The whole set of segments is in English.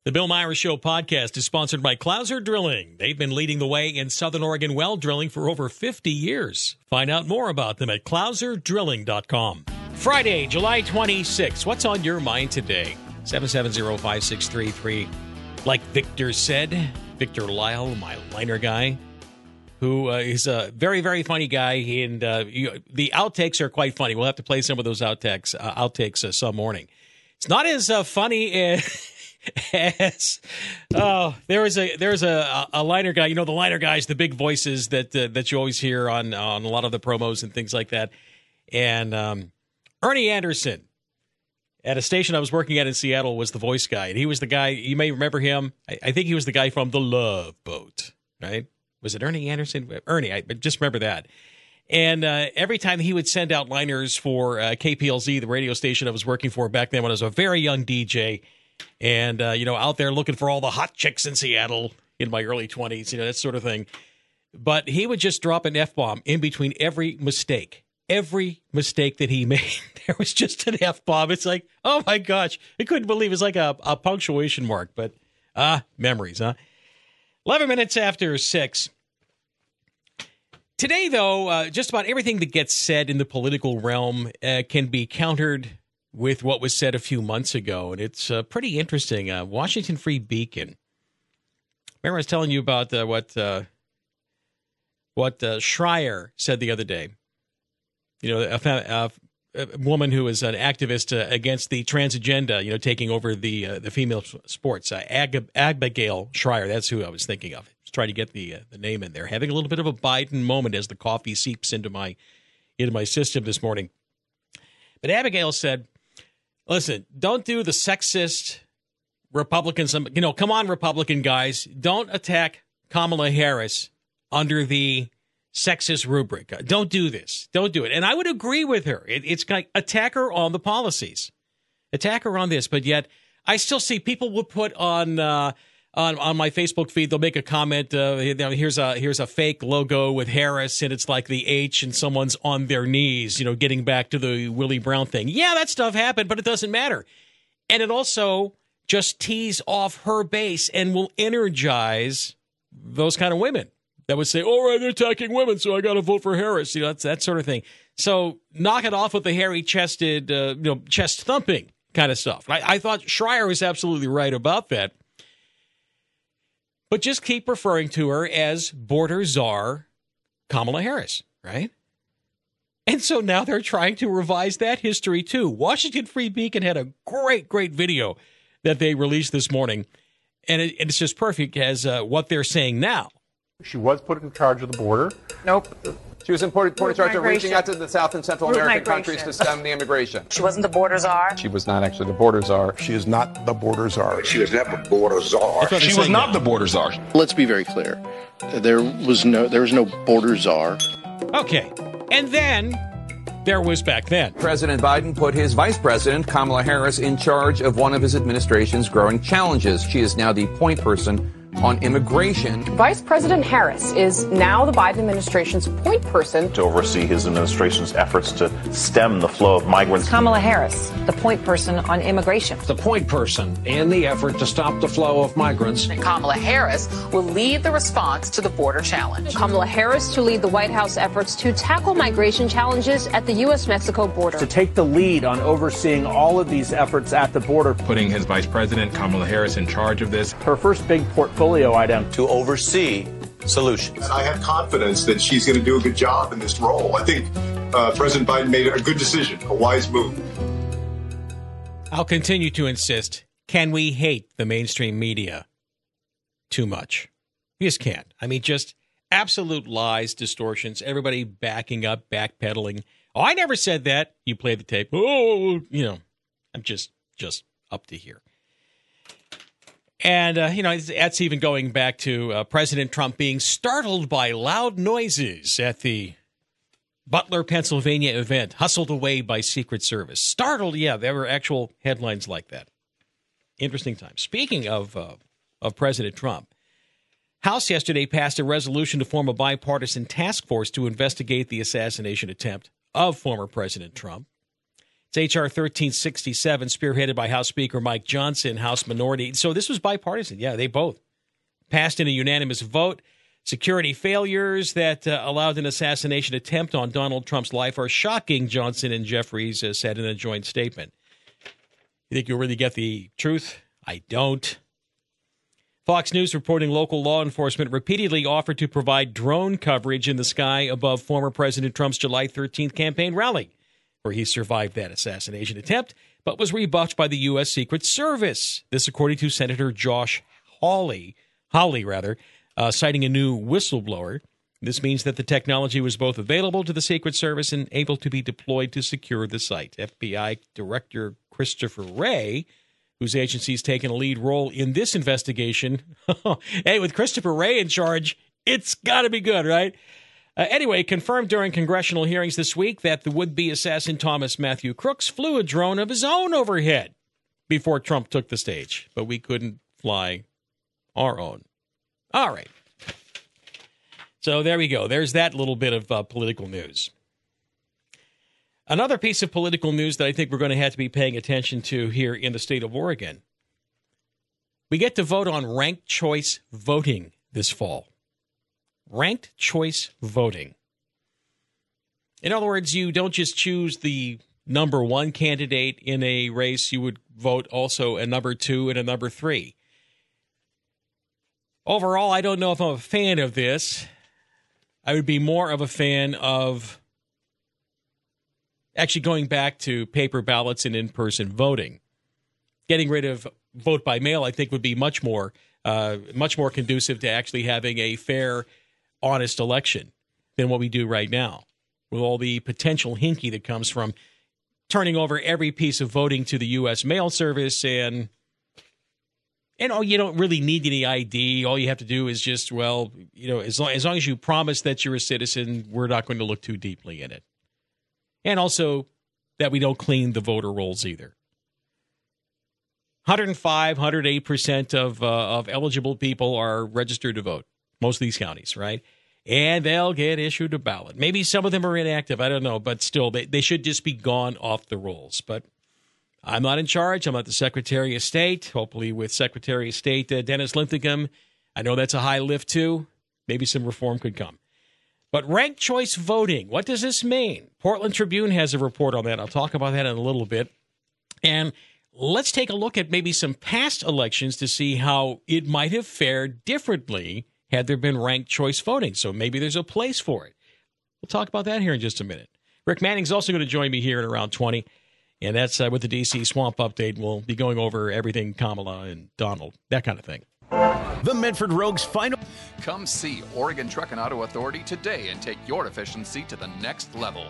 The Bill Myers Show podcast is sponsored by Clouser Drilling. They've been leading the way in Southern Oregon well drilling for over 50 years. Find out more about them at clouserdrilling.com. Friday, July 26th. What's on your mind today? 770-5633. Like Victor said, Victor Lyle, my liner guy, who is a very, very funny guy. And the outtakes are quite funny. We'll have to play some of those outtakes some morning. It's not as funny as... there's a liner guy. You know, the liner guys, the big voices that you always hear on a lot of the promos and things like that. And Ernie Anderson at a station I was working at in Seattle was the voice guy. And he was the guy, you may remember him. I think he was the guy from The Love Boat, right? Was it Ernie Anderson? Ernie, I just remember that. And every time he would send out liners for KPLZ, the radio station I was working for back then when I was a very young DJ, and, out there looking for all the hot chicks in Seattle in my early 20s, that sort of thing. But he would just drop an F-bomb in between every mistake. Every mistake that he made, there was just an F-bomb. It's like, oh, my gosh. I couldn't believe it's like a punctuation mark. But, memories, huh? 11 minutes after 6. Today, though, just about everything that gets said in the political realm can be countered with what was said a few months ago, and it's pretty interesting. Washington Free Beacon. Remember I was telling you about what Schreier said the other day. A woman who is an activist against the trans agenda, taking over the female sports. Abigail Schreier, that's who I was thinking of. Just trying to get the name in there. Having a little bit of a Biden moment as the coffee seeps into my system this morning. But Abigail said, listen, don't do the sexist Republicans. Come on, Republican guys. Don't attack Kamala Harris under the sexist rubric. Don't do this. Don't do it. And I would agree with her. It's like attack her on the policies. Attack her on this. But yet I still see people will put on my Facebook feed, they'll make a comment. Here's a fake logo with Harris, and it's like the H, and someone's on their knees, getting back to the Willie Brown thing. Yeah, that stuff happened, but it doesn't matter. And it also just tees off her base and will energize those kind of women that would say, all right, they're attacking women, so I got to vote for Harris. That's that sort of thing. So knock it off with the hairy-chested, chest-thumping kind of stuff. I thought Schreier was absolutely right about that. But just keep referring to her as border czar Kamala Harris, right? And so now they're trying to revise that history, too. Washington Free Beacon had a great, great video that they released this morning, and it's just perfect as what they're saying now. She was put in charge of the border. Nope. She was put in charge of reaching out to the South and Central American countries to stem the immigration. She wasn't the border czar. She was not actually the border czar. She is not the border czar. She was never border czar. She was not the border czar. Let's be very clear. There was no border czar. Okay. And then there was back then. President Biden put his vice president, Kamala Harris, in charge of one of his administration's growing challenges. She is now the point person on immigration. Vice President Harris is now the Biden administration's point person to oversee his administration's efforts to stem the flow of migrants. Kamala Harris, the point person on immigration. The point person in the effort to stop the flow of migrants. And Kamala Harris will lead the response to the border challenge. Kamala Harris to lead the White House efforts to tackle migration challenges at the U.S.-Mexico border. To take the lead on overseeing all of these efforts at the border. Putting his vice president, Kamala Harris, in charge of this. Her first big portfolio item to oversee solutions. And I have confidence that she's going to do a good job in this role. I think President Biden made a good decision, a wise move. I'll continue to insist, can we hate the mainstream media too much? We just can't. I mean, just absolute lies, distortions, everybody backing up, backpedaling. Oh, I never said that. You play the tape. Oh, I'm just up to here. And, that's even going back to President Trump being startled by loud noises at the Butler, Pennsylvania event, hustled away by Secret Service. Startled, yeah, there were actual headlines like that. Interesting time. Speaking of President Trump, House yesterday passed a resolution to form a bipartisan task force to investigate the assassination attempt of former President Trump. It's H.R. 1367, spearheaded by House Speaker Mike Johnson, House Minority. So this was bipartisan. Yeah, they both passed in a unanimous vote. Security failures that allowed an assassination attempt on Donald Trump's life are shocking, Johnson and Jeffries said in a joint statement. You think you'll really get the truth? I don't. Fox News reporting local law enforcement repeatedly offered to provide drone coverage in the sky above former President Trump's July 13th campaign rally, where he survived that assassination attempt, but was rebuffed by the U.S. Secret Service. This according to Senator Josh Hawley, citing a new whistleblower. This means that the technology was both available to the Secret Service and able to be deployed to secure the site. FBI Director Christopher Wray, whose agency's taken a lead role in this investigation. Hey, with Christopher Wray in charge, it's got to be good, right? Anyway, confirmed during congressional hearings this week that the would-be assassin Thomas Matthew Crooks flew a drone of his own overhead before Trump took the stage, but we couldn't fly our own. All right. So there we go. There's that little bit of political news. Another piece of political news that I think we're going to have to be paying attention to here in the state of Oregon. We get to vote on ranked choice voting this fall. Ranked choice voting. In other words, you don't just choose the number one candidate in a race. You would vote also a number two and a number three. Overall, I don't know if I'm a fan of this. I would be more of a fan of actually going back to paper ballots and in-person voting. Getting rid of vote by mail, I think, would be much more conducive to actually having a fair, honest election than what we do right now, with all the potential hinky that comes from turning over every piece of voting to the U.S. mail service. And you don't really need any ID. All you have to do is just, as long as you promise that you're a citizen, we're not going to look too deeply in it. And also that we don't clean the voter rolls either. 105, 108% of eligible people are registered to vote. Most of these counties, right? And they'll get issued a ballot. Maybe some of them are inactive. I don't know. But still, they should just be gone off the rolls. But I'm not in charge. I'm not the Secretary of State. Hopefully with Secretary of State Dennis Linthicum, I know that's a high lift too. Maybe some reform could come. But ranked choice voting, what does this mean? Portland Tribune has a report on that. I'll talk about that in a little bit. And let's take a look at maybe some past elections to see how it might have fared differently had there been ranked choice voting. So maybe there's a place for it. We'll talk about that here in just a minute. Rick Manning's also going to join me here at around 20. And that's with the D.C. Swamp Update. We'll be going over everything Kamala and Donald, that kind of thing. The Medford Rogues final. Come see Oregon Truck and Auto Authority today and take your efficiency to the next level.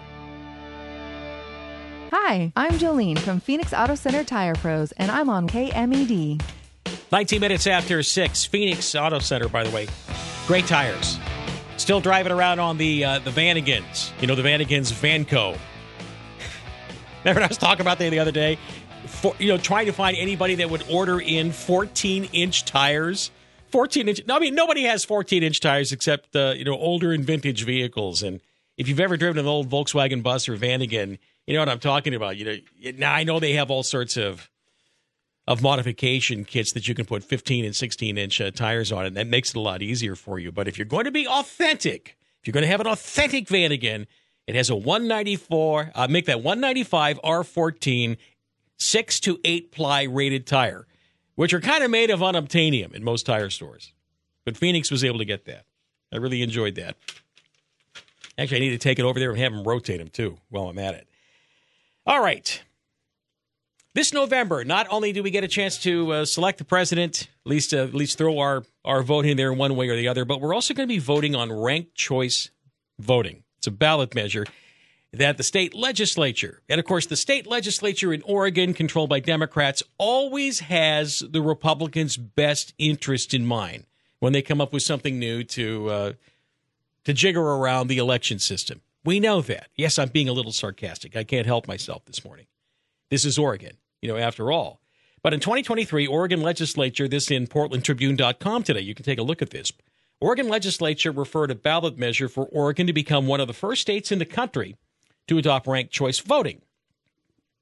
Hi, I'm Jolene from Phoenix Auto Center Tire Pros, and I'm on KMED. 19 minutes after 6. Phoenix Auto Center, by the way. Great tires. Still driving around on the Vanagons. You know, the Vanagons Vanco. Remember what I was talking about the other day? Trying to find anybody that would order in 14-inch tires. 14-inch. I mean, nobody has 14-inch tires except older and vintage vehicles. And if you've ever driven an old Volkswagen bus or Vanagon, you know what I'm talking about. Now I know they have all sorts of modification kits that you can put 15 and 16-inch tires on, and that makes it a lot easier for you. But if you're going to be authentic, if you're going to have an authentic Vanagon, it has a 194. Make that 195 R14. 6 to 8 ply rated tire, which are kind of made of unobtainium in most tire stores. But Phoenix was able to get that. I really enjoyed that. Actually, I need to take it over there and have them rotate them, too, while I'm at it. All right. This November, not only do we get a chance to select the president, at least throw our vote in there one way or the other, but we're also going to be voting on ranked choice voting. It's a ballot measure that the state legislature, and of course the state legislature in Oregon, controlled by Democrats, always has the Republicans' best interest in mind when they come up with something new to jigger around the election system. We know that. Yes, I'm being a little sarcastic. I can't help myself this morning. This is Oregon, after all. But in 2023, Oregon legislature, this in PortlandTribune.com today, you can take a look at this. Oregon legislature referred a ballot measure for Oregon to become one of the first states in the country to adopt ranked choice voting.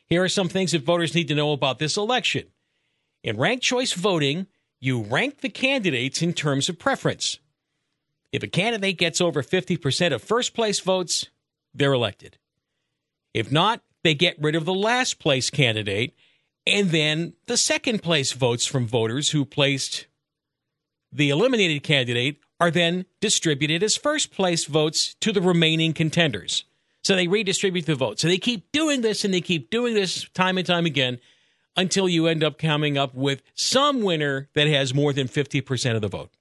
Here are some things that voters need to know about this election. In ranked choice voting, you rank the candidates in terms of preference. If a candidate gets over 50% of first-place votes, they're elected. If not, they get rid of the last-place candidate, and then the second-place votes from voters who placed the eliminated candidate are then distributed as first-place votes to the remaining contenders. So they redistribute the votes. So they keep doing this, and they keep doing this time and time again until you end up coming up with some winner that has more than 50% of the vote.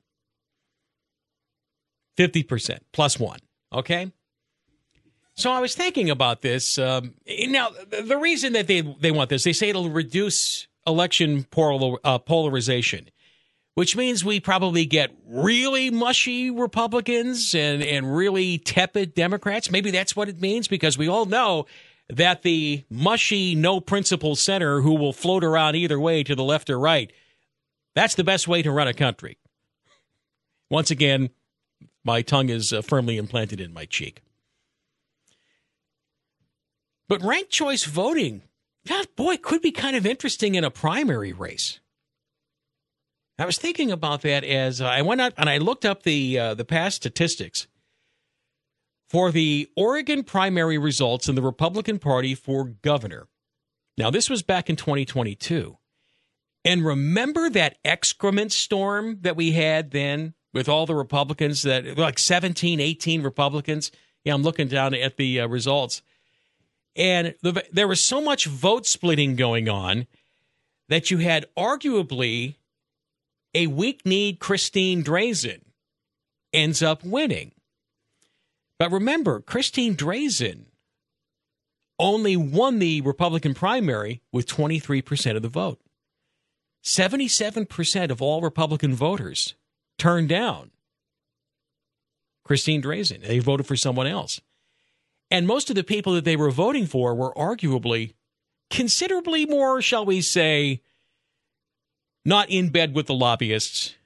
50% plus one, okay? So I was thinking about this. Now, the reason that they want this, they say it'll reduce election polarization, which means we probably get really mushy Republicans and really tepid Democrats. Maybe that's what it means, because we all know that the mushy, no-principle center who will float around either way to the left or right, that's the best way to run a country. Once again, my tongue is firmly implanted in my cheek. But ranked choice voting, boy, could be kind of interesting in a primary race. I was thinking about that as I went out and I looked up the past statistics for the Oregon primary results in the Republican Party for governor. Now, this was back in 2022. And remember that excrement storm that we had then with all the Republicans, that like 17, 18 Republicans? Yeah, I'm looking down at the results. And there was so much vote splitting going on that you had arguably a weak-kneed Christine Drazan ends up winning. But remember, Christine Drazan only won the Republican primary with 23% of the vote. 77% of all Republican voters turned down Christine Drazan. They voted for someone else. And most of the people that they were voting for were arguably considerably more, shall we say, not in bed with the lobbyists.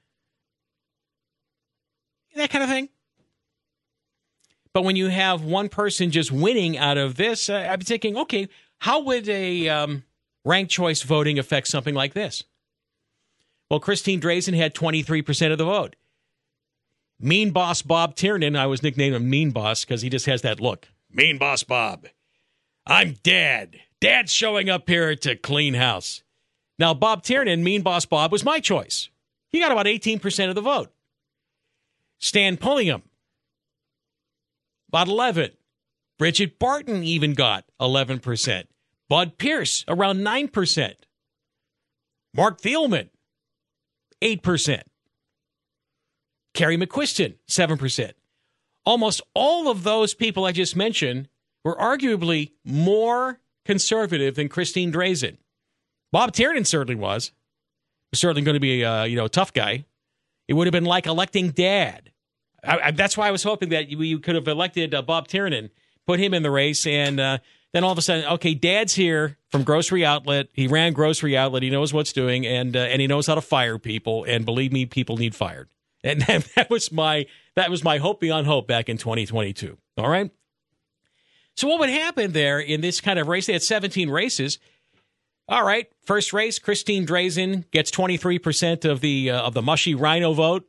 That kind of thing. But when you have one person just winning out of this, I'm thinking, okay, how would a ranked choice voting affect something like this? Well, Christine Drazan had 23% of the vote. Mean Boss Bob Tiernan, I was nicknamed him Mean Boss because he just has that look. Mean Boss Bob. I'm Dad. Dad's showing up here to clean house. Now, Bob Tiernan, Mean Boss Bob, was my choice. He got about 18% of the vote. Stan Pulliam, about 11. Bridget Barton even got 11%. Bud Pierce, around 9%. Mark Thielman, 8%. Kerry McQuiston, 7%. Almost all of those people I just mentioned were arguably more conservative than Christine Drazan. Bob Tiernan certainly was. He was certainly going to be a tough guy. It would have been like electing Dad. That's why I was hoping that you could have elected Bob Tiernan, put him in the race, and then all of a sudden, okay, Dad's here from Grocery Outlet. He ran Grocery Outlet. He knows what's doing, and he knows how to fire people. And believe me, people need fired. And that was my hope beyond hope back in 2022. All right. So what would happen there in this kind of race? They had 17 races. All right. First race, Christine Drazan gets 23% of the mushy rhino vote.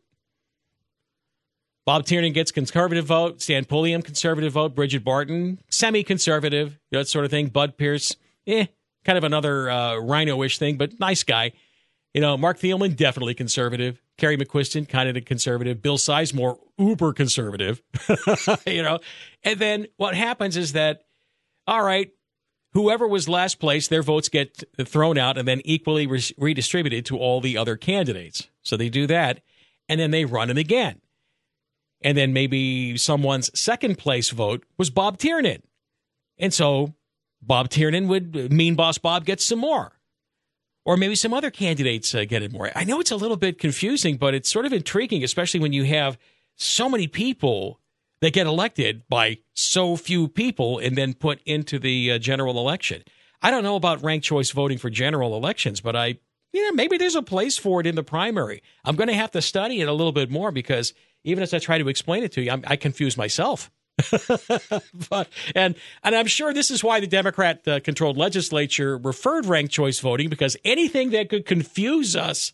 Bob Tiernan gets conservative vote. Stan Pulliam, conservative vote. Bridget Barton, semi-conservative, that sort of thing. Bud Pierce, kind of another rhino-ish thing, but nice guy. Mark Thielman, definitely conservative. Kerry McQuiston, kind of conservative. Bill Sizemore, uber conservative. And then what happens is that, all right, whoever was last place, their votes get thrown out and then equally redistributed to all the other candidates. So they do that, and then they run them again. And then maybe someone's second place vote was Bob Tiernan. And so Bob Tiernan Mean Boss Bob gets some more. Or maybe some other candidates get it more. I know it's a little bit confusing, but it's sort of intriguing, especially when you have so many people that get elected by so few people and then put into the general election. I don't know about ranked choice voting for general elections, but maybe there's a place for it in the primary. I'm going to have to study it a little bit more because even as I try to explain it to you, I confuse myself. and I'm sure this is why the Democrat-controlled legislature referred ranked choice voting, because anything that could confuse us,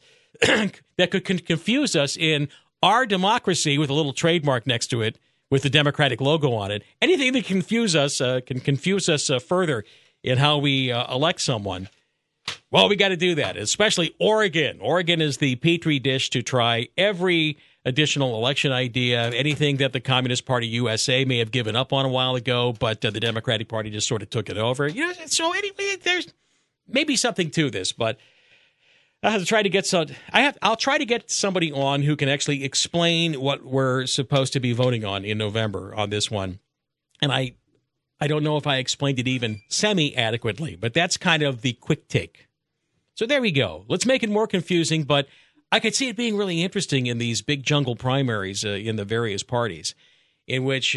confuse us in our democracy with a little trademark next to it with the Democratic logo on it, anything that can confuse us further in how we elect someone. Well, we got to do that, especially Oregon. Oregon is the petri dish to try every additional election idea, anything that the Communist Party USA may have given up on a while ago, but the Democratic Party just sort of took it over. So anyway, there's maybe something to this, but I have to try to get I'll try to get somebody on who can actually explain what we're supposed to be voting on in November on this one. And I don't know if I explained it even semi-adequately, but that's kind of the quick take. So there we go. Let's make it more confusing, but I could see it being really interesting in these big jungle primaries in the various parties, in which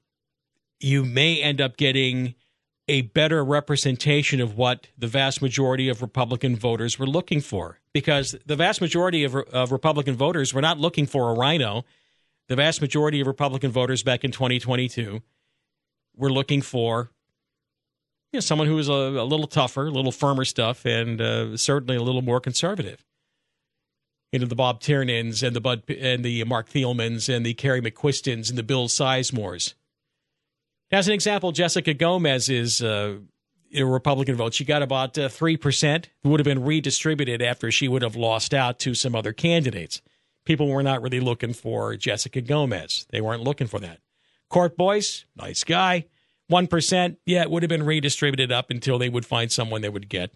you may end up getting a better representation of what the vast majority of Republican voters were looking for. Because the vast majority of Republican voters were not looking for a rhino. The vast majority of Republican voters back in 2022 were looking for someone who was a little tougher, a little firmer stuff, and certainly a little more conservative. The Bob Tiernans and the Mark Thielmans and the Kerry McQuistons and the Bill Sizemores. As an example, Jessica Gomez is a Republican vote. She got about 3%. Would have been redistributed after she would have lost out to some other candidates. People were not really looking for Jessica Gomez. They weren't looking for that. Court Boyce, nice guy. 1%, yeah, it would have been redistributed up until they would find someone that would get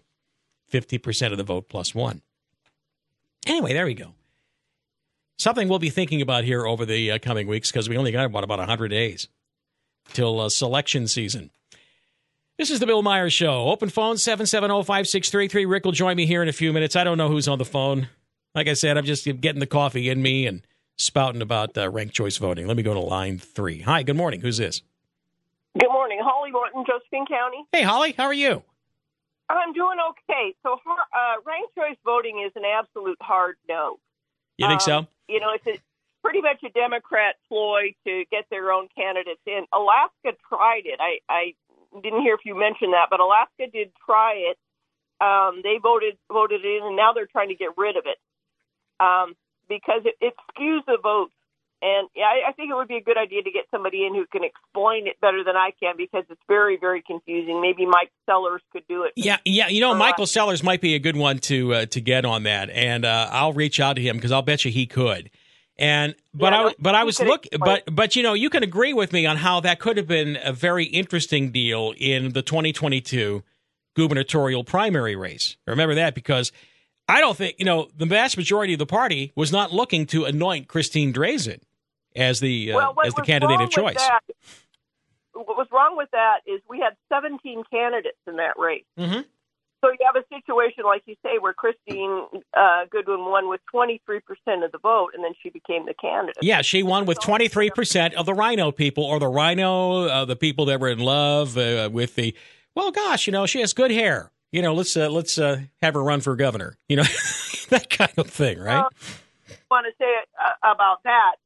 50% of the vote plus one. Anyway, there we go. Something we'll be thinking about here over the coming weeks, because we only got about 100 days till selection season. This is the Bill Myers Show. Open phone 770-5633. Rick will join me here in a few minutes. I don't know who's on the phone. Like I said, I'm just getting the coffee in me and spouting about ranked choice voting. Let me go to line 3. Hi, good morning. Who's this? Good morning. Holly Morton, Josephine County. Hey, Holly. How are you? I'm doing okay. So ranked choice voting is an absolute hard no. You think so? It's pretty much a Democrat ploy to get their own candidates in. Alaska tried it. I didn't hear if you mentioned that, but Alaska did try it. They voted it in, and now they're trying to get rid of it because it skews the vote. And I think it would be a good idea to get somebody in who can explain it better than I can, because it's very, very confusing. Maybe Mike Sellers could do it. Yeah. Michael Sellers might be a good one to get on that, and I'll reach out to him because I'll bet you he could. But you can agree with me on how that could have been a very interesting deal in the 2022 gubernatorial primary race. Remember that, because I don't think, the vast majority of the party was not looking to anoint Christine Drazan as the candidate of choice. What was wrong with that is we had 17 candidates in that race. Mm-hmm. So you have a situation, like you say, where Christine Goodwin won with 23% of the vote, and then she became the candidate. Yeah, she won with 23% of the rhino people, or the rhino, the people that were in love with the, she has good hair. Let's have her run for governor. That kind of thing, right? I want to say about that.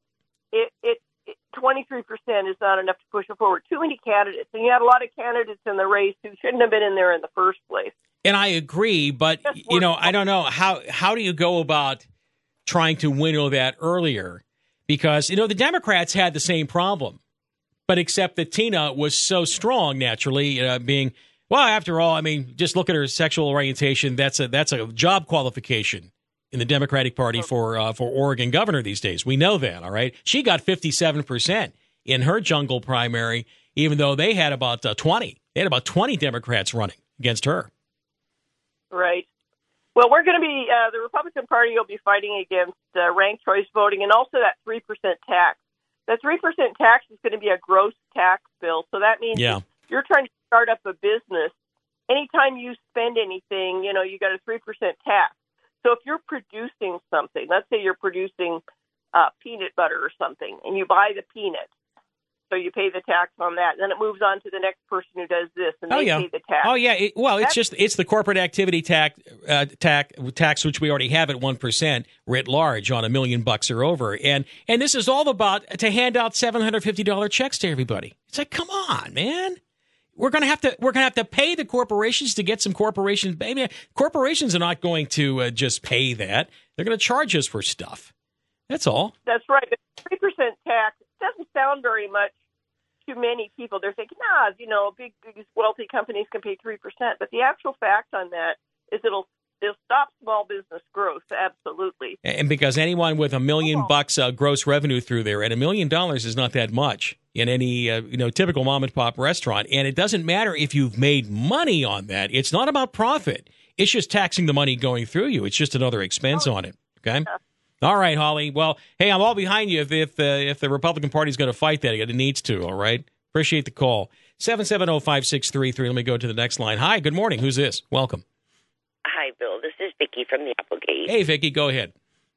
23% is not enough to push it forward. Too many candidates, and you had a lot of candidates in the race who shouldn't have been in there in the first place. And I agree, but I don't know how do you go about trying to winnow that earlier? Because the Democrats had the same problem, but except that Tina was so strong naturally, being. Well, after all, just look at her sexual orientation. That's a job qualification in the Democratic Party for Oregon governor these days. We know that, all right? She got 57% in her jungle primary, even though they had about 20. They had about 20 Democrats running against her. Right. Well, we're going to be the Republican Party will be fighting against ranked choice voting and also that 3% tax. That 3% tax is going to be a gross tax bill, so that means you're trying to start up a business. Anytime you spend anything, you got a 3% tax. So if you're producing something, let's say you're producing peanut butter or something, and you buy the peanuts, So you pay the tax on that. And then it moves on to the next person who does this, and they pay the tax. Oh, yeah. It's the corporate activity tax, which we already have at 1% writ large on $1 million or over. And this is all about to hand out $750 checks to everybody. It's like, come on, man. We're gonna have to pay the corporations to get some corporations. Maybe corporations are not going to just pay that. They're going to charge us for stuff. That's all. That's right. The 3% tax doesn't sound very much to many people. They're thinking, big wealthy companies can pay 3%. But the actual fact on that is it'll stop small business growth. Absolutely. And because anyone with $1 million gross revenue through there, and $1 million is not that much in any typical mom and pop restaurant. And it doesn't matter if you've made money on that. It's not about profit. It's just taxing the money going through you. It's just another expense on it. Okay. Yeah. All right, Holly. Well, hey, I'm all behind you if the Republican Party is going to fight that. It needs to, all right? Appreciate the call. 770-5633. Let me go to the next line. Hi, good morning. Who's this? Welcome. Hi, Bill. This is Vicki from the Applegate. Hey, Vicki, go ahead.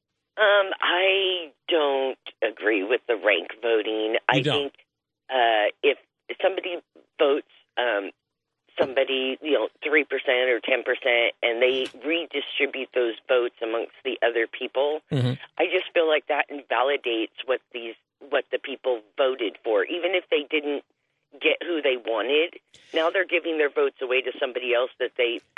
I don't agree with the rank voting. I think if somebody votes somebody, 3% or 10%, and they redistribute those votes amongst the other people, I just feel like that invalidates what the people voted for, even if they didn't get who they wanted. Now they're giving their votes away to somebody else that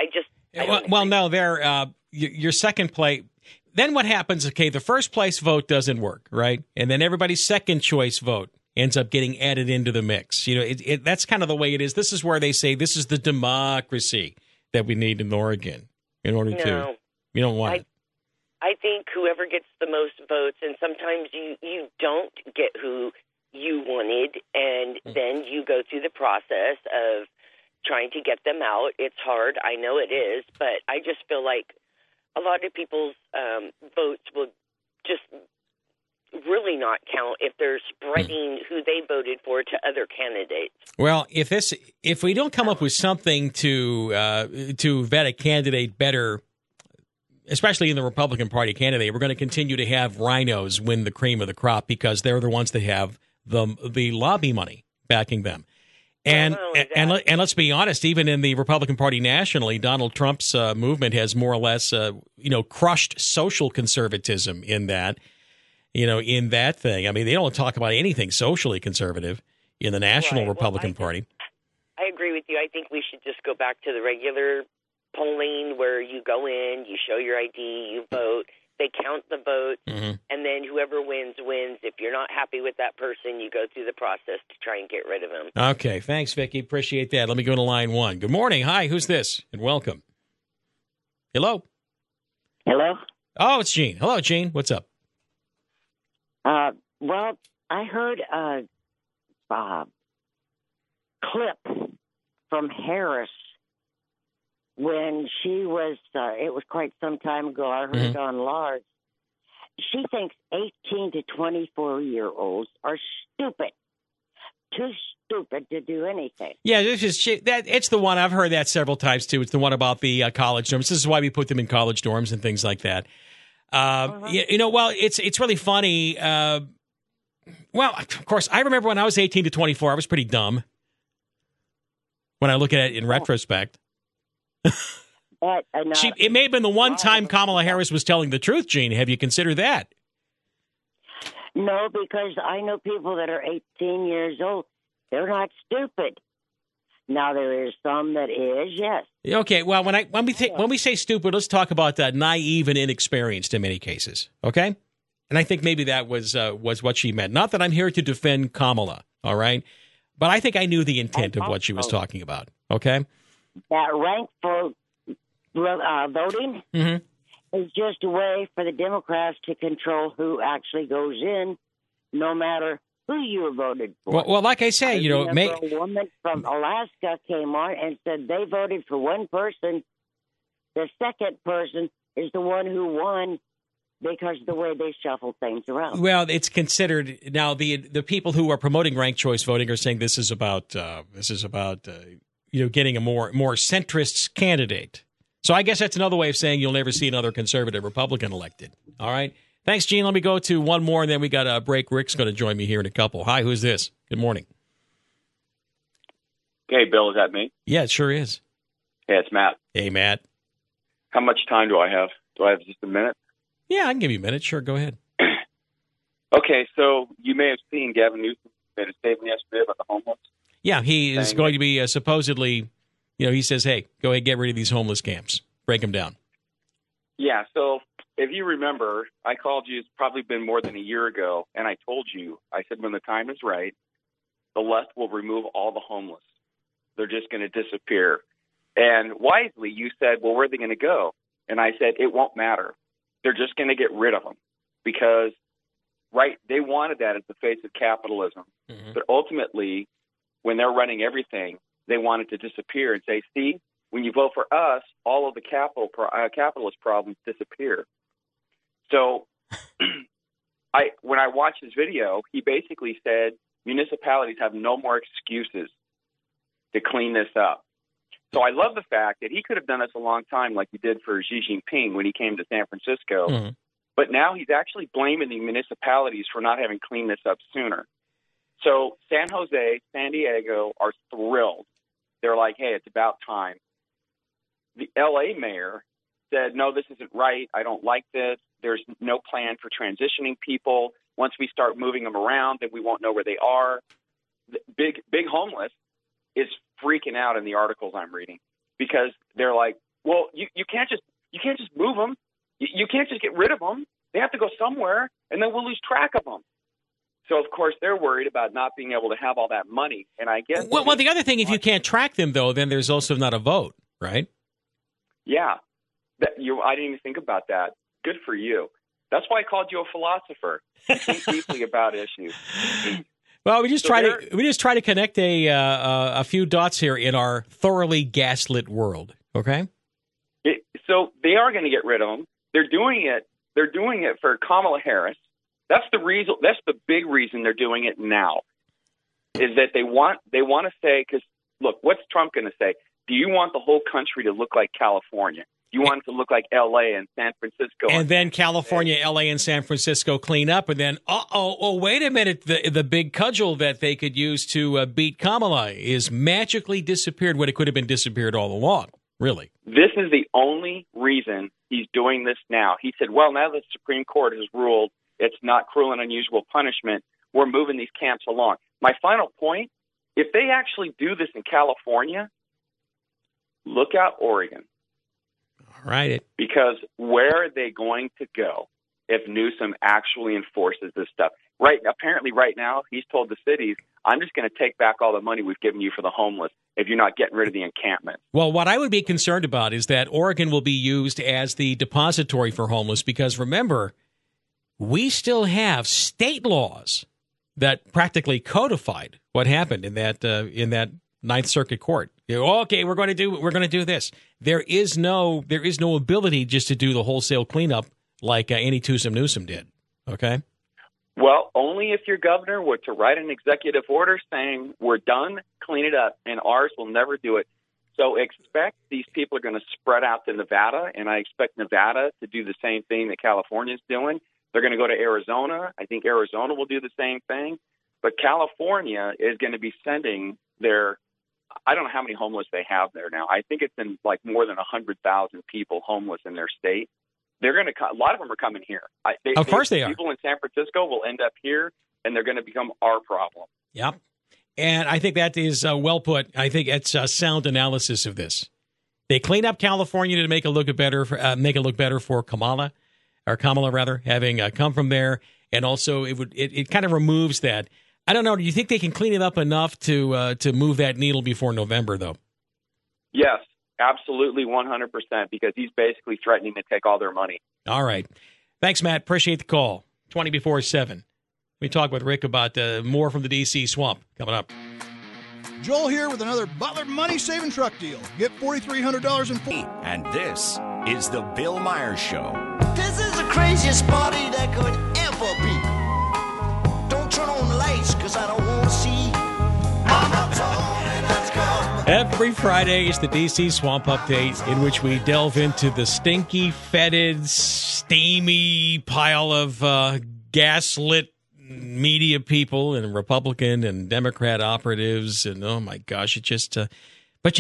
your second place. Then what happens? Okay, the first place vote doesn't work, right? And then everybody's second choice vote ends up getting added into the mix. That's kind of the way it is. This is where they say this is the democracy that we need in Oregon in order to. You don't want it. I think whoever gets the most votes, and sometimes you don't get who you wanted, and then you go through the process of trying to get them out. It's hard. I know it is, but I just feel like a lot of people's votes will just really not count if they're spreading who they voted for to other candidates. Well, if we don't come up with something to vet a candidate better, especially in the Republican Party candidate, we're going to continue to have rhinos win the cream of the crop because they're the ones that have the lobby money backing them. And let's be honest, even in the Republican Party nationally, Donald Trump's movement has more or less crushed social conservatism in that. In that thing. I mean, they don't talk about anything socially conservative in the national Republican Party. I agree with you. I think we should just go back to the regular polling where you go in, you show your ID, you vote, they count the votes, and then whoever wins. If you're not happy with that person, you go through the process to try and get rid of them. Okay. Thanks, Vicki. Appreciate that. Let me go to line one. Good morning. Hi, who's this? And welcome. Hello? Hello? Oh, it's Gene. Hello, Gene. What's up? Well, I heard a clip from Harris when she was, it was quite some time ago, I heard it on Large. She thinks 18 to 24-year-olds are stupid. Too stupid to do anything. Yeah, it's the one. I've heard that several times, too. It's the one about the college dorms. This is why we put them in college dorms and things like that. It's really funny. Of course, I remember when I was 18 to 24, I was pretty dumb when I look at it in retrospect. It may have been the one time Kamala Harris was telling the truth, Gene. Have you considered that? No, because I know people that are 18 years old. They're not stupid. Now, there is some that is, yes. Okay, well, when we say stupid, let's talk about naive and inexperienced in many cases, okay? And I think maybe that was what she meant. Not that I'm here to defend Kamala, all right? But I think I knew the intent of what she was talking about, okay? That rank for voting is just a way for the Democrats to control who actually goes in, no matter who you voted for. Well, like I say, a woman from Alaska came on and said they voted for one person. The second person is the one who won because of the way they shuffle things around. Well, it's considered now. The people who are promoting ranked choice voting are saying this is about getting a more centrist candidate. So I guess that's another way of saying you'll never see another conservative Republican elected. All right. Thanks, Gene. Let me go to one more, and then we got a break. Rick's going to join me here in a couple. Hi, who's this? Good morning. Hey, Bill, is that me? Yeah, it sure is. Hey, it's Matt. Hey, Matt. How much time do I have? Do I have just a minute? Yeah, I can give you a minute. Sure, go ahead. Okay, so you may have seen Gavin Newsom made a statement yesterday about the homeless. Yeah, he is going to be supposedly, he says, hey, go ahead, get rid of these homeless camps. Break them down. Yeah, so if you remember, I called you, it's probably been more than a year ago, and I told you, I said when the time is right, the left will remove all the homeless. They're just going to disappear. And wisely, you said, well, where are they going to go? And I said, it won't matter. They're just going to get rid of them because, they wanted that as the face of capitalism. Mm-hmm. But ultimately, when they're running everything, they want it to disappear and say, see, when you vote for us, all of the capitalist problems disappear. So when I watched his video, he basically said municipalities have no more excuses to clean this up. So I love the fact that he could have done this a long time like he did for Xi Jinping when he came to San Francisco. Mm-hmm. But now he's actually blaming the municipalities for not having cleaned this up sooner. So San Jose, San Diego are thrilled. They're like, hey, it's about time. The L.A. mayor said, no, this isn't right. I don't like this. There's no plan for transitioning people. Once we start moving them around, then we won't know where they are. The big homeless is freaking out in the articles I'm reading because they're like, well, you can't just move them. You can't just get rid of them. They have to go somewhere, and then we'll lose track of them. So, of course, they're worried about not being able to have all that money. And I guess well, the other thing, if you can't track them, though, then there's also not a vote, right? Yeah. I didn't even think about that. Good for you. That's why I called you a philosopher. You think deeply about issues. Well, we just try to connect a few dots here in our thoroughly gaslit world. Okay. So they are going to get rid of them. They're doing it. They're doing it for Kamala Harris. That's the reason. That's the big reason they're doing it now. Is that they want to say, because look, what's Trump going to say? Do you want the whole country to look like California? Do you want it to look like L.A. and San Francisco? And then California, L.A. and San Francisco clean up, and then wait a minute, the big cudgel that they could use to beat Kamala is magically disappeared when it could have been disappeared all along. Really? This is the only reason he's doing this now. He said, well, now that the Supreme Court has ruled it's not cruel and unusual punishment, we're moving these camps along. My final point, if they actually do this in California, look out Oregon. All right. Because where are they going to go if Newsom actually enforces this stuff? Apparently right now, he's told the cities, I'm just going to take back all the money we've given you for the homeless if you're not getting rid of the encampment. Well, what I would be concerned about is that Oregon will be used as the depository for homeless because, remember, we still have state laws that practically codified what happened in that Ninth Circuit Court. Okay, we're going to do this. There is no ability just to do the wholesale cleanup like Annie Newsom did. Okay. Well, only if your governor were to write an executive order saying we're done, clean it up, and ours will never do it. So expect these people are going to spread out to Nevada, and I expect Nevada to do the same thing that California is doing. They're going to go to Arizona. I think Arizona will do the same thing. But California is going to be sending I don't know how many homeless they have there now. I think it's in like more than 100,000 people homeless in their state. They're going to a lot of them are coming here. Of course they are. People in San Francisco will end up here, and they're going to become our problem. Yep. And I think that is well put. I think it's a sound analysis of this. They clean up California to make it look better for Kamala rather, having come from there, and also it kind of removes that. I don't know. Do you think they can clean it up enough to move that needle before November, though? Yes, absolutely, 100%, because he's basically threatening to take all their money. All right. Thanks, Matt. Appreciate the call. 20 before 7. We talk with Rick about more from the D.C. swamp coming up. Joel here with another Butler money-saving truck deal. Get $4,300 in full. And this is the Bill Myers Show. This is the craziest party that could ever be. Don't turn on the lights, because I don't want to see. Mama told me let's go. Every Friday is the D.C. Swamp Update, in which we delve into the stinky, fetid, steamy pile of gaslit media people and Republican and Democrat operatives, and oh my gosh, it just. But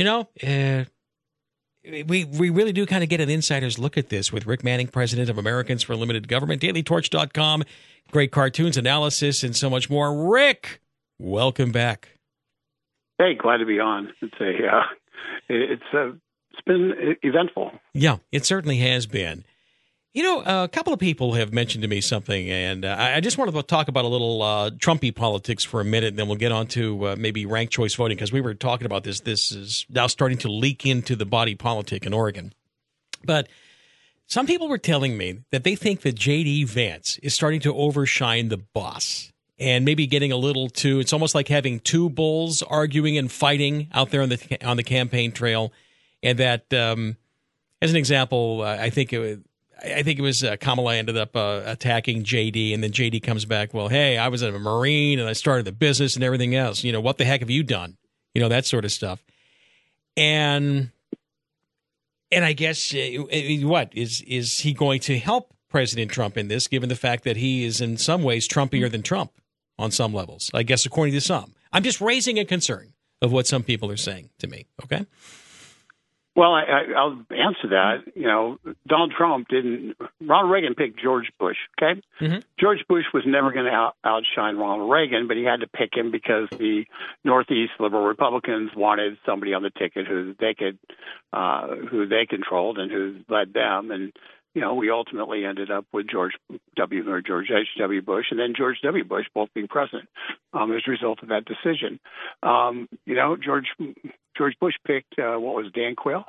we really do kind of get an insider's look at this with Rick Manning, president of Americans for Limited Government, DailyTorch.com, great cartoons, analysis, and so much more. Rick, welcome back. Hey, glad to be on. It's been eventful. Yeah, it certainly has been. A couple of people have mentioned to me something, and I just wanted to talk about a little Trumpy politics for a minute, and then we'll get on to maybe ranked choice voting, because we were talking about this. This is now starting to leak into the body politic in Oregon. But some people were telling me that they think that J.D. Vance is starting to overshine the boss and maybe getting a little too – it's almost like having two bulls arguing and fighting out there on the campaign trail. And that, as an example, I think it was Kamala ended up attacking JD, and then JD comes back, well, hey, I was a Marine and I started the business and everything else. What the heck have you done? That sort of stuff. And I guess what is he going to help President Trump in this, given the fact that he is in some ways Trumpier than Trump on some levels, I guess, according to some. I'm just raising a concern of what some people are saying to me. Okay. Well, I'll answer that. Donald Trump didn't. Ronald Reagan picked George Bush. Okay, George Bush was never going to outshine Ronald Reagan, but he had to pick him because the Northeast liberal Republicans wanted somebody on the ticket who they controlled and who led them. And we ultimately ended up with George H.W. Bush and then George W. Bush both being president as a result of that decision. George Bush picked, Dan Quayle.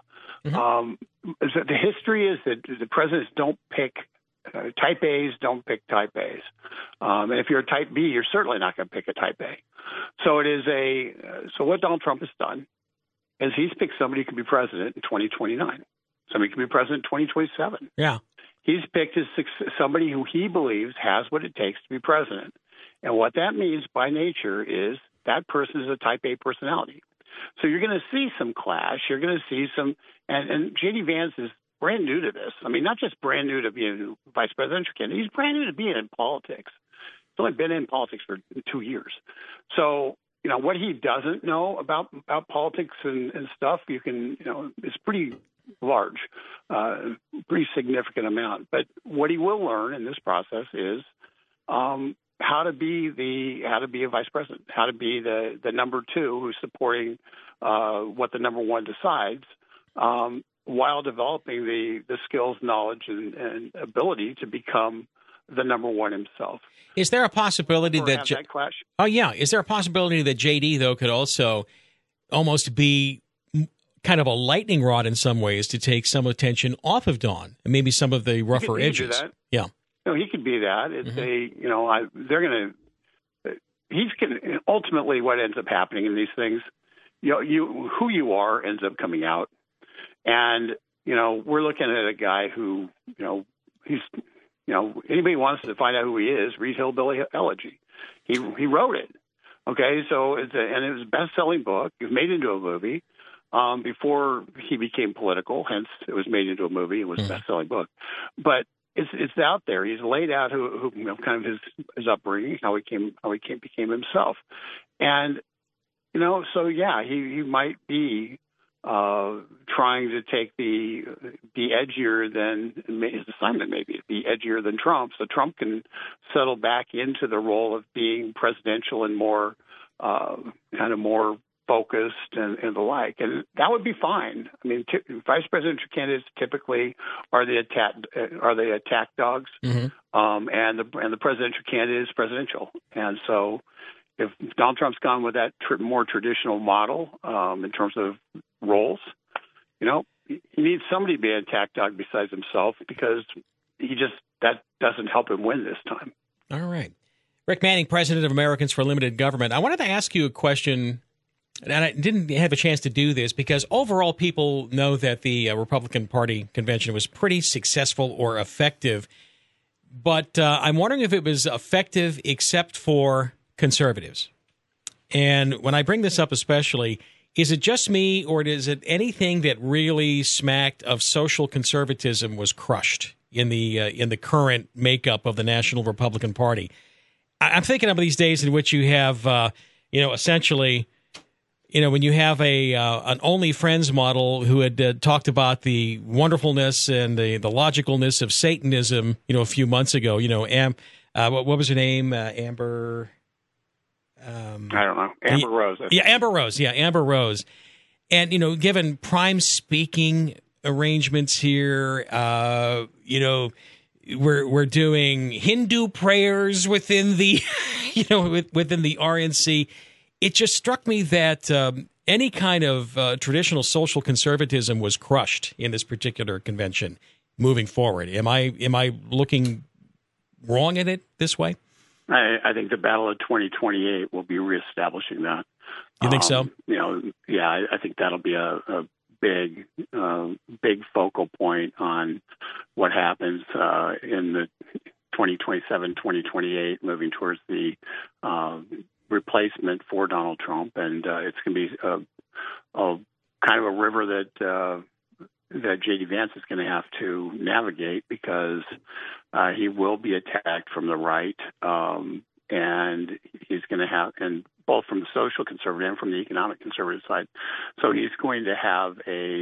The history is that the presidents don't pick type A's, don't pick type A's. And if you're a type B, you're certainly not going to pick a type A. So so what Donald Trump has done is he's picked somebody who can be president in 2029. Somebody can be president in 2027. Yeah. He's picked somebody who he believes has what it takes to be president. And what that means by nature is that person is a type A personality. So you're going to see some clash. You're going to see some, and J.D. Vance is brand new to this. I mean, not just brand new to being a vice presidential candidate. He's brand new to being in politics. He's only been in politics for 2 years. So, what he doesn't know about politics and stuff, it's pretty large, pretty significant amount. But what he will learn in this process is how to be a vice president, how to be the number two who's supporting what the number one decides, while developing the skills, knowledge, and ability to become the number one himself. Is there a possibility that clash? Oh yeah, is there a possibility that JD though could also almost be kind of a lightning rod in some ways to take some attention off of Don and maybe some of the rougher edges? Do that. Yeah. No, he could be that. It's they're going to. Ultimately, what ends up happening in these things, who you are ends up coming out, and we're looking at a guy who, he's, anybody wants to find out who he is, read Hillbilly Elegy. He wrote it. Okay, so it was a best-selling book. It was made into a movie before he became political. Hence, it was made into a movie. It was a best-selling book, but. It's out there. He's laid out who kind of his upbringing, how he became himself, and so yeah, he might be trying to take be edgier than his assignment, maybe be edgier than Trump, so Trump can settle back into the role of being presidential and more kind of more focused and the like, and that would be fine. I mean, vice presidential candidates typically are the attack dogs, and the presidential candidate is presidential. And so, if Donald Trump's gone with that more traditional model in terms of roles, he needs somebody to be an attack dog besides himself, because that doesn't help him win this time. All right, Rick Manning, president of Americans for Limited Government. I wanted to ask you a question. And I didn't have a chance to do this because overall people know that the Republican Party convention was pretty successful or effective. But I'm wondering if it was effective except for conservatives. And when I bring this up especially, is it just me or is it anything that really smacked of social conservatism was crushed in the current makeup of the National Republican Party. I'm thinking of these days in which you have, essentially, when you have an OnlyFriends model who had talked about the wonderfulness and the logicalness of Satanism, a few months ago. What was her name? Amber. I don't know. Amber Rose. Amber Rose. Yeah, Amber Rose. And, given prime speaking arrangements here, we're doing Hindu prayers within the, within the RNC. It just struck me that any kind of traditional social conservatism was crushed in this particular convention moving forward. Am I looking wrong at it this way? I think the battle of 2028 will be reestablishing that. You think so? I think that'll be a big focal point on what happens in the 2027, 2028, moving towards the replacement for Donald Trump, and it's going to be a kind of a river that J.D. Vance is going to have to navigate, because he will be attacked from the right, and he's going to have, and both from the social conservative and from the economic conservative side. So he's going to have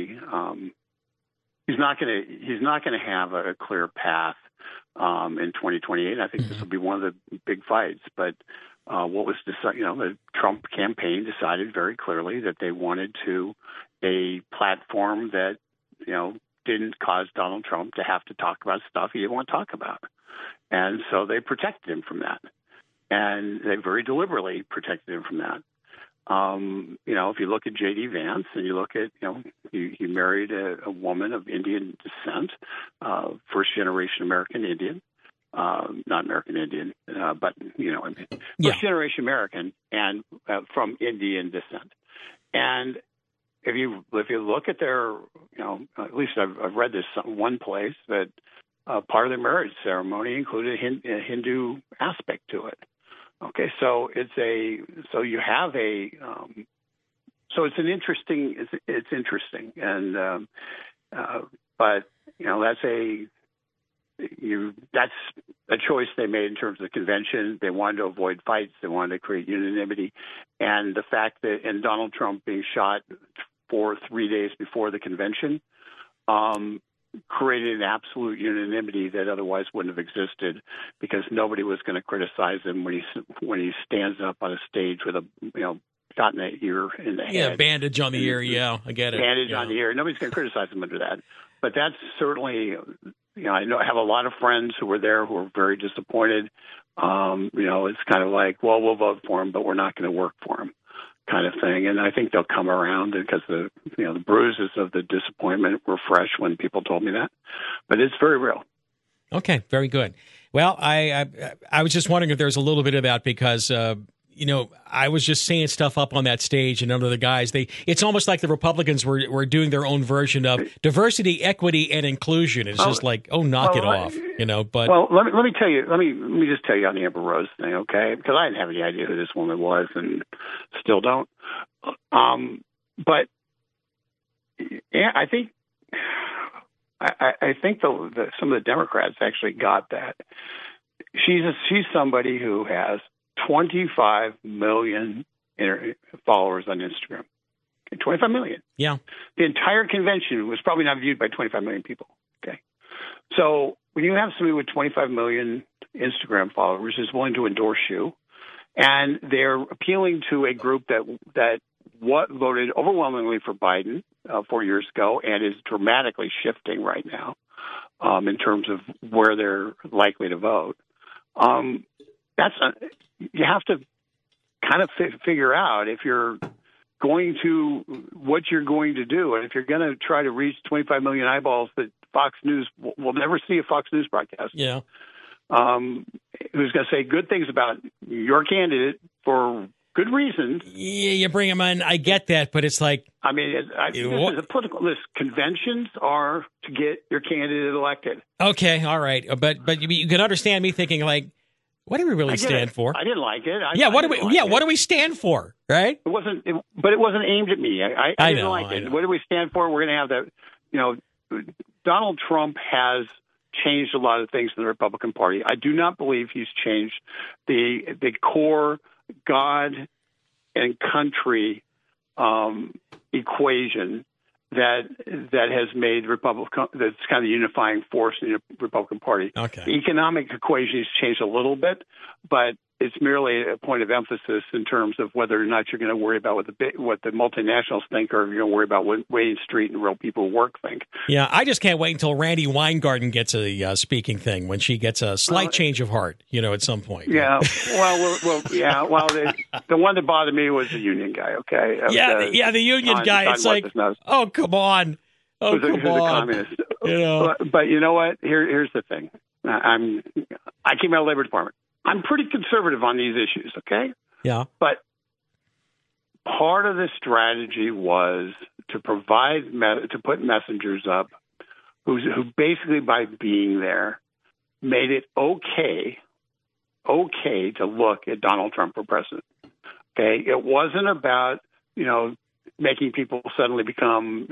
he's not going to have a clear path in 2028. I think this will be one of the big fights, but. What was decided? The Trump campaign decided very clearly that they wanted a platform that didn't cause Donald Trump to have to talk about stuff he didn't want to talk about, and so they protected him from that, and they very deliberately protected him from that. If you look at J.D. Vance and you look at he married a woman of Indian descent, first generation American Indian. Not American Indian, but first generation American and from Indian descent. And if you look at their, at least I've read this one place that part of their marriage ceremony included a Hindu aspect to it. Okay, so it's interesting, and but that's a choice they made in terms of the convention. They wanted to avoid fights. They wanted to create unanimity. And the fact that, and Donald Trump being shot 3 days before the convention, created an absolute unanimity that otherwise wouldn't have existed, because nobody was going to criticize him when he stands up on a stage with a, shot in the ear, in the head. Yeah, bandage on the ear. Yeah, I get it. Bandage on the ear. Nobody's going to criticize him under that. But that's certainly, I have a lot of friends who were there who were very disappointed. It's kind of like, well, we'll vote for him, but we're not going to work for him, kind of thing. And I think they'll come around, because the bruises of the disappointment were fresh when people told me that. But it's very real. Okay, very good. Well, I was just wondering if there's a little bit of that, because I was just seeing stuff up on that stage, and under the guys, it's almost like the Republicans were doing their own version of diversity, equity, and inclusion. It's just like, knock it off, But let me tell you, let me just tell you on the Amber Rose thing, okay? Because I didn't have any idea who this woman was, and still don't. But yeah, I think some of the Democrats actually got that. She's somebody who has 25 million followers on Instagram. 25 million. Yeah. The entire convention was probably not viewed by 25 million people. Okay. So when you have somebody with 25 million Instagram followers who's willing to endorse you, and they're appealing to a group that voted overwhelmingly for Biden 4 years ago and is dramatically shifting right now in terms of where they're likely to vote. You have to kind of figure out if you're going to, what you're going to do. And if you're going to try to reach 25 million eyeballs that Fox News will never see a Fox News broadcast. Yeah. Who's going to say good things about your candidate for good reasons. Yeah, you bring them in. I get that, but it's like, this is a political list. Conventions are to get your candidate elected. Okay. All right. But you can understand me thinking like, what do we really stand for? I didn't like it. What do we stand for? Right? But it wasn't aimed at me. I didn't like it. What do we stand for? We're going to have that. Donald Trump has changed a lot of things in the Republican Party. I do not believe he's changed the core God and country equation that has made Republican, that's kind of the unifying force in the Republican Party. Okay. The economic equation has changed a little bit, but it's merely a point of emphasis in terms of whether or not you're going to worry about what the multinationals think, or if you're going to worry about what Wayne Street and real people who work think. Yeah, I just can't wait until Randy Weingarten gets a speaking thing, when she gets a slight change of heart, at some point. Yeah, the one that bothered me was the union guy, okay? The union guy. It's like, oh, come on. Oh, come on. But you know what? Here's the thing. I came out of the Labor Department. I'm pretty conservative on these issues, okay? Yeah. But part of the strategy was to to put messengers up who basically, by being there, made it okay to look at Donald Trump for president. Okay? It wasn't about, making people suddenly become,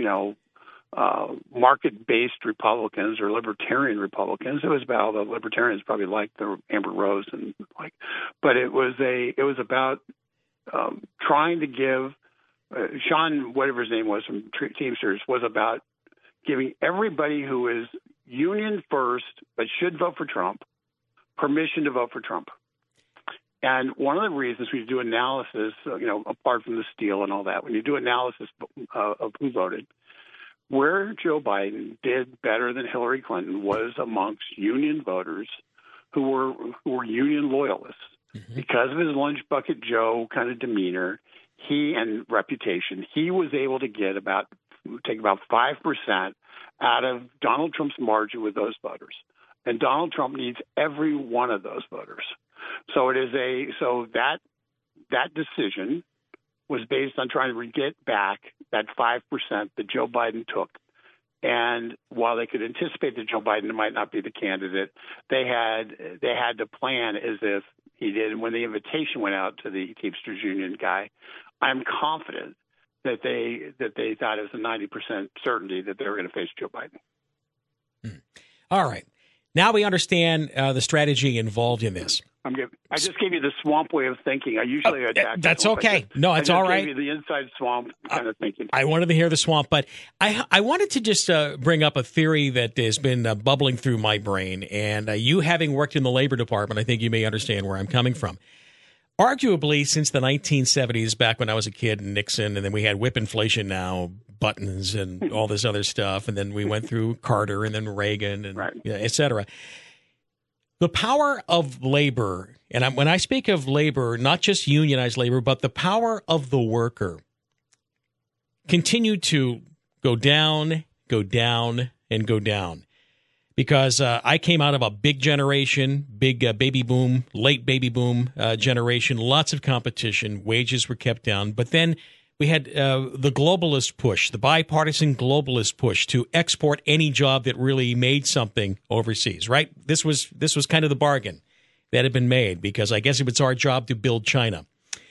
market-based Republicans or libertarian Republicans. It was about, the libertarians probably liked the Amber Rose but it was about trying to give Sean, whatever his name was from Teamsters, was about giving everybody who is union first but should vote for Trump permission to vote for Trump. And one of the reasons we do analysis, apart from the steal and all that, when you do analysis of who voted, where Joe Biden did better than Hillary Clinton was amongst union voters who were union loyalists. Mm-hmm. Because of his lunch bucket Joe kind of demeanor, and reputation, he was able to take about 5% out of Donald Trump's margin with those voters. And Donald Trump needs every one of those voters. So that decision was based on trying to get back that 5% that Joe Biden took. And while they could anticipate that Joe Biden might not be the candidate, they had to plan as if he did. And when the invitation went out to the Teamsters Union guy, I'm confident that they thought it was a 90% certainty that they were going to face Joe Biden. All right. Now we understand the strategy involved in this. I just gave you the swamp way of thinking. I usually attack. That's okay. No, it's all right. I gave you the inside swamp kind of thinking. I wanted to hear the swamp, but I wanted to just bring up a theory that has been bubbling through my brain. And you, having worked in the Labor Department, I think you may understand where I'm coming from. Arguably, since the 1970s, back when I was a kid, and Nixon, and then we had whip inflation now, buttons and all this other stuff, and then we went through Carter and then Reagan, and et cetera. The power of labor, and when I speak of labor, not just unionized labor, but the power of the worker, continued to go down, and go down. Because I came out of a big generation, big baby boom, late baby boom generation, lots of competition, wages were kept down. But then we had the globalist push, the bipartisan globalist push to export any job that really made something overseas, right? This was kind of the bargain that had been made, because I guess it was our job to build China.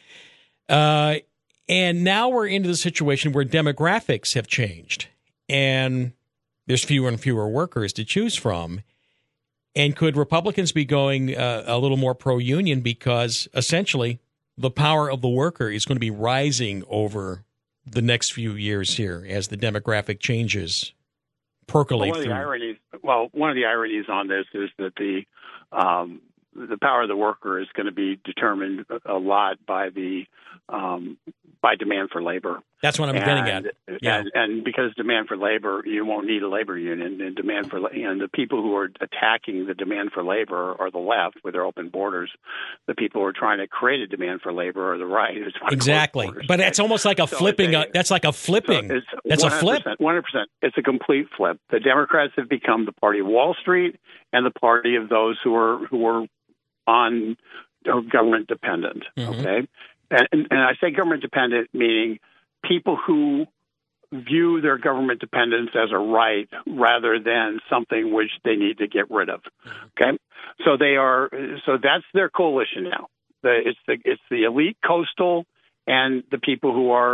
And now we're into the situation where demographics have changed, and there's fewer and fewer workers to choose from. And could Republicans be going a little more pro-union, because essentially the power of the worker is going to be rising over the next few years here as the demographic changes percolate through? One of the ironies on this is that the power of the worker is going to be determined a lot by by demand for labor. That's what I'm getting at. Yeah. And because demand for labor, you won't need a labor union. And the people who are attacking the demand for labor are the left with their open borders. The people who are trying to create a demand for labor are the right. Exactly. But it's almost like a flipping. That's like a flipping. That's 100%, a flip. 100%. It's a complete flip. The Democrats have become the party of Wall Street and the party of those who are on government dependent. Mm-hmm. Okay. And I say government dependent, meaning people who view their government dependence as a right rather than something which they need to get rid of. Okay, so that's their coalition now. It's the elite coastal and the people who are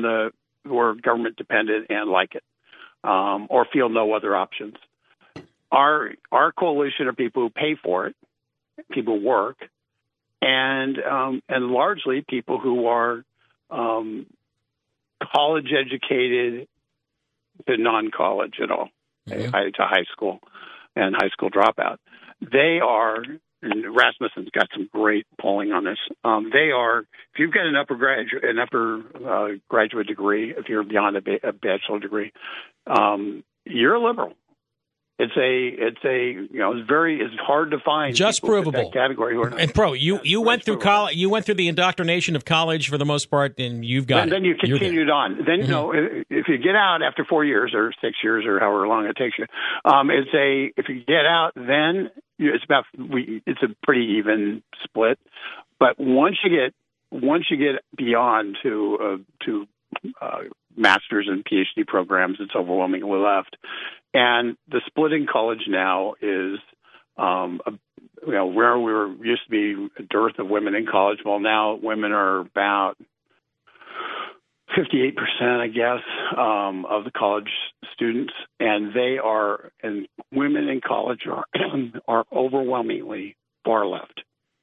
government dependent and like it, or feel no other options. our coalition are people who pay for it, people who work, and largely people who are college educated to non-college at all, to high school and high school dropout. They are, and Rasmussen's got some great polling on this. They are, if you've got an upper graduate degree, if you're beyond a bachelor degree, you're a liberal. It's hard to find. Just provable that category. And you went through college. You went through the indoctrination of college for the most part, and you've got. Then you continued on. Then if you get out after 4 years or 6 years or however long it takes you, if you get out, then it's a pretty even split. But once you get beyond to master's and PhD programs, it's overwhelmingly left. And the split in college now is, where used to be a dearth of women in college. Well, now women are about 58%, I guess, of the college students, and women in college are overwhelmingly far left,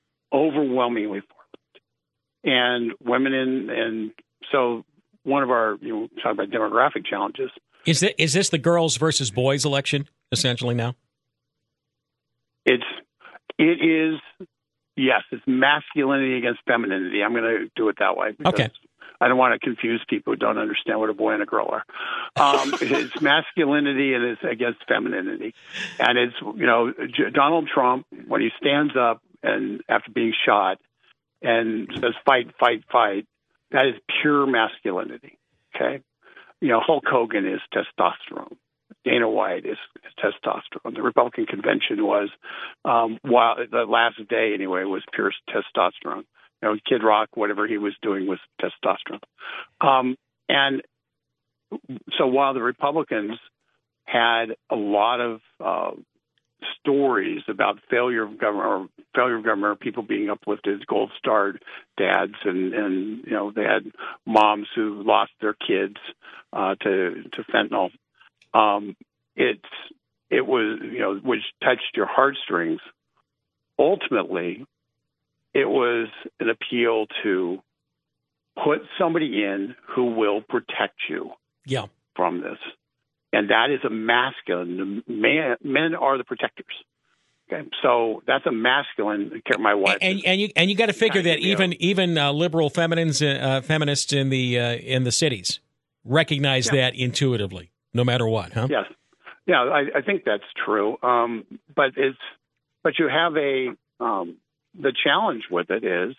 and women and so one of our talk about demographic challenges. Is this the girls versus boys election essentially now? It is. Yes, it's masculinity against femininity. I'm going to do it that way. Okay. I don't want to confuse people who don't understand what a boy and a girl are. It's masculinity and it's against femininity. And it's, Donald Trump, when he stands up and after being shot and says, fight, fight, fight, that is pure masculinity. Okay. Hulk Hogan is testosterone. Dana White is testosterone. The Republican convention was, while the last day anyway, was pure testosterone. Kid Rock, whatever he was doing was testosterone. And so while the Republicans had a lot of stories about failure of government, people being uplifted as gold star dads, and they had moms who lost their kids to fentanyl. It was which touched your heartstrings. Ultimately, it was an appeal to put somebody in who will protect you from this. And that is a masculine. Men are the protectors. Okay, so that's a masculine. My wife and you got to figure that even liberal feminists in the cities recognize that intuitively, no matter what, huh? Yes, yeah, I think that's true. But you have the challenge with it is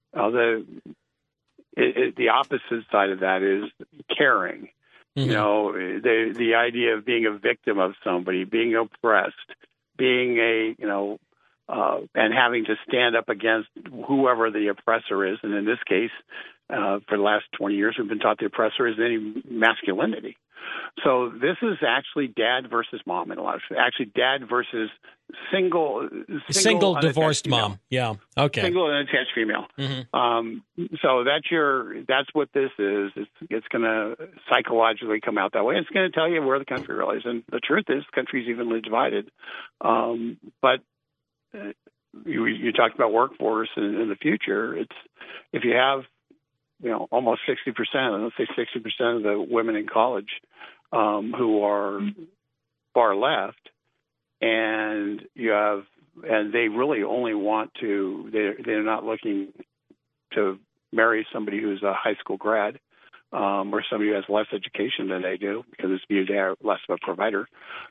the opposite side of that is caring. Mm-hmm. The idea of being a victim of somebody, being oppressed, being and having to stand up against whoever the oppressor is. And in this case, for the last 20 years, we've been taught the oppressor is any masculinity. So this is actually dad versus mom in a lot of actually dad versus single divorced mom. Yeah. Okay. Single unattached female. Mm-hmm. So that's what this is. It's going to psychologically come out that way. It's going to tell you where the country really is. And the truth is, the country's evenly divided. But you talked about workforce in the future. It's if you have almost 60%, let's say 60% of the women in college who are far left, and they really only want to, they're not looking to marry somebody who's a high school grad or somebody who has less education than they do because it's viewed as less of a provider.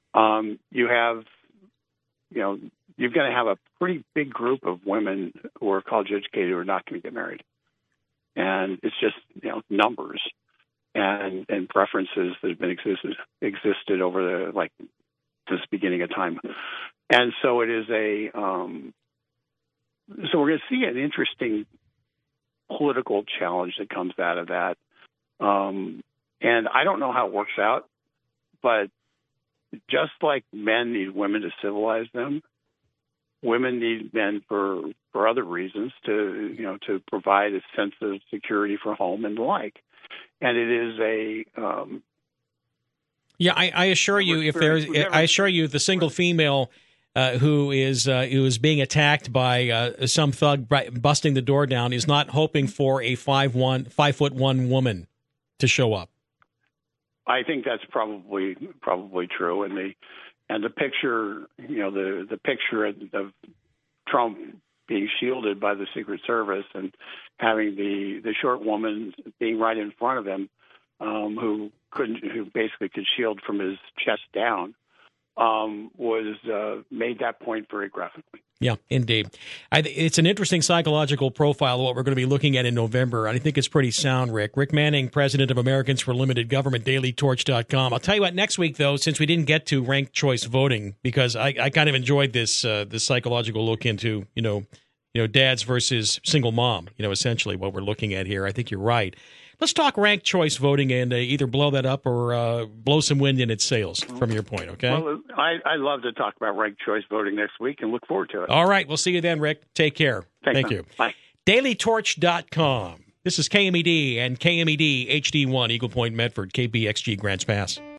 You're going to have a pretty big group of women who are college educated who are not going to get married. And it's just, numbers and preferences that have been existed over this beginning of time. And so it is so we're going to see an interesting political challenge that comes out of that. And I don't know how it works out, but just like men need women to civilize them, women need men for other reasons to provide a sense of security for home and the like. And it is Yeah, I assure you, the single female who is being attacked by some thug busting the door down is not hoping for a 5'1" woman to show up. I think that's probably true, and the picture, the picture of Trump being shielded by the Secret Service and having the short woman being right in front of him, who basically could shield from his chest down, was made that point very graphically. Yeah, indeed. It's an interesting psychological profile of what we're going to be looking at in November. I think it's pretty sound, Rick. Rick Manning, president of Americans for Limited Government, DailyTorch.com. I'll tell you what, next week, though, since we didn't get to ranked choice voting, because I kind of enjoyed this psychological look into, dads versus single mom, essentially what we're looking at here. I think you're right. Let's talk ranked choice voting and either blow that up or blow some wind in its sails from your point, okay? Well, I love to talk about ranked choice voting next week and look forward to it. All right. We'll see you then, Rick. Take care. Thank you. Bye. DailyTorch.com. This is KMED and KMED HD1, Eagle Point, Medford, KBXG, Grants Pass.